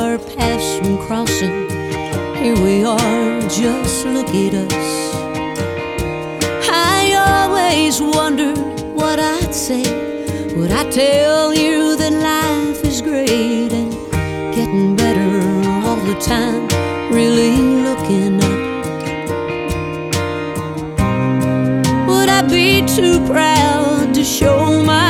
our paths from crossing. Here we are, just look at us. I always wondered what I'd say. Would I tell you that life is great and getting better all the time, really looking up? Would I be too proud to show my